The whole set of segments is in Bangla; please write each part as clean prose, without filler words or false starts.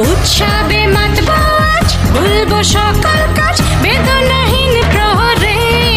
উৎসবে মাতবো আজ, ভুলবো সকল কাজ বেদনাহীন প্রহরে।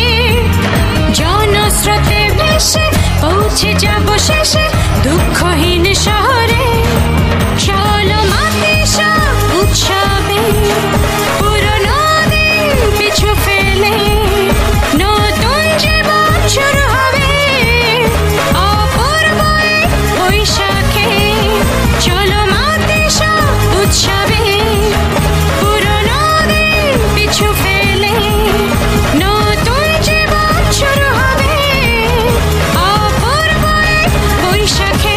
জনস্রোতে ভেসে পৌঁছে যাব শেষে দুঃখহীন শহরে। চলো মাতৃষা উৎসবে, পুরনো দিন পিছু ফেলে নতুন জীবন শুরু হবে। অপূর্ব এক বৈশাখে চলো মাতৃষা উৎসবে, পুরনো দিন পিছু ফেলে নতুন জীবন শুরু হবে। অপূর্ব এক বৈশাখে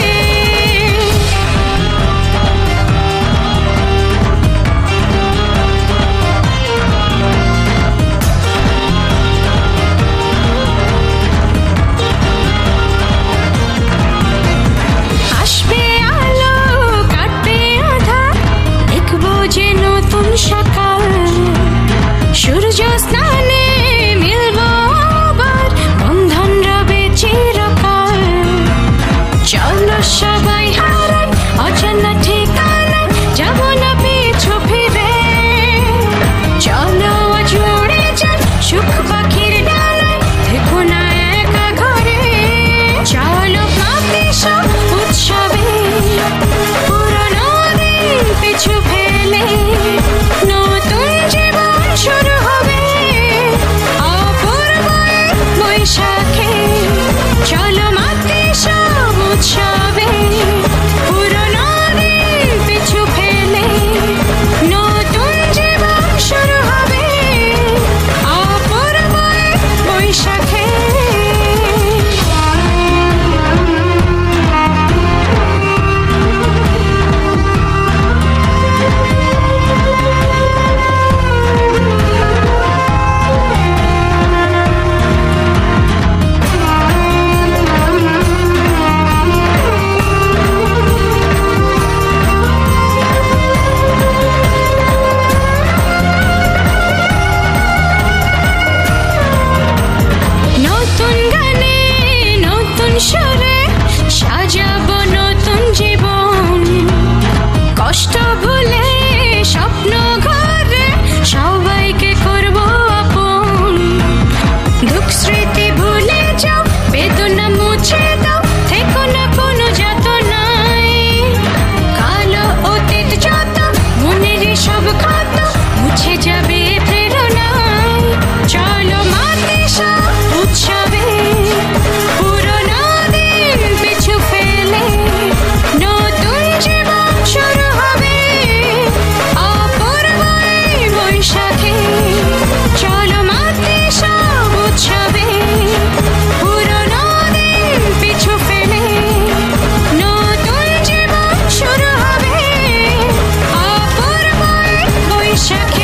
আসবে আলো, কাটবে আঁধার, দেখবো যে নতুন সকাল। সূর্য স্নানে মিলবো আবার, বন্ধন রবে চিরকাল। চলো সবাই হারাই অজানা ঠিকানায়, যাব না পিছু ফিরে। চলো আজ উড়ে যাই সুখ পাখির ডানায়, থেকো না একা ঘরে। চলো মাতৃষা উৎসবে, পুরনো দিন পিছু ফেলে নতুন জীবন শুরু হবে। অপূর্ব এক বৈশাখে চলো মাতৃষা উৎসবে, পুরনো দিন পিছু ফেলে নতুন জীবন শুরু হবে। অপূর্ব এক বৈশাখে নতুন গানে নতুন সুরে সাজাবো নতুন জীবন। কষ্ট ভুলে স্বপ্ন ঘরে সবাইকে করবো আপন। দুঃখ স্মৃতি ভুলে যাও, বেদনা মুছে দাও, থেকো না কোনো যাতনায়। কালো অতীত যত মনেরই সব ক্ষত মুছে যাবে প্রেরণায়। চলো মাতৃষা উৎসবে, পুরনো দিন পিছু ফেলে নতুন জীবন শুরু হবে। অপূর্ব এই বৈশাখে চলো মাতৃষা উৎসবে, পুরনো দিন পিছু ফেলে নতুন জীবন শুরু হবে। অপূর্ব এই বৈশাখে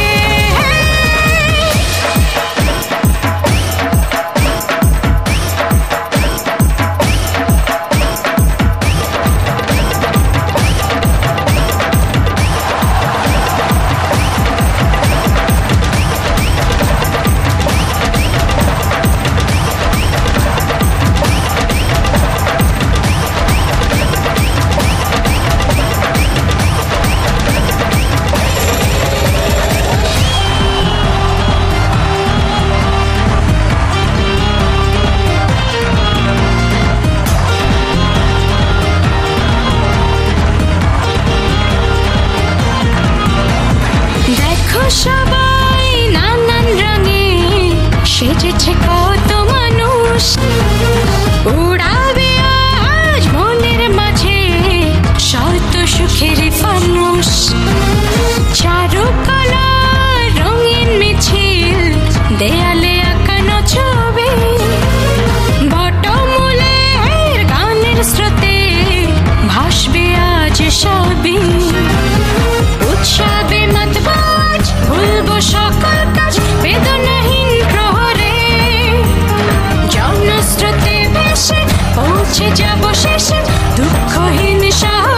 দেখো সবাই নানান রঙে সেজেছে কত মানুষ। উড়াবে আজ মনের মাঝে শত সুখের ফানুষ। চারুকলার রঙিন মিছিল, দেয়ালে আঁকানো ছবি। বটমূলের গানের স্রোতে ভাসবে আজ সবই। উৎসবে মাতবো আজ, ভুলবো সকল কাজ বেদনাহীন প্রহরে। জনস্রোতে ভেসে পৌঁছে যাব শেষে দুঃখহীন শহরে।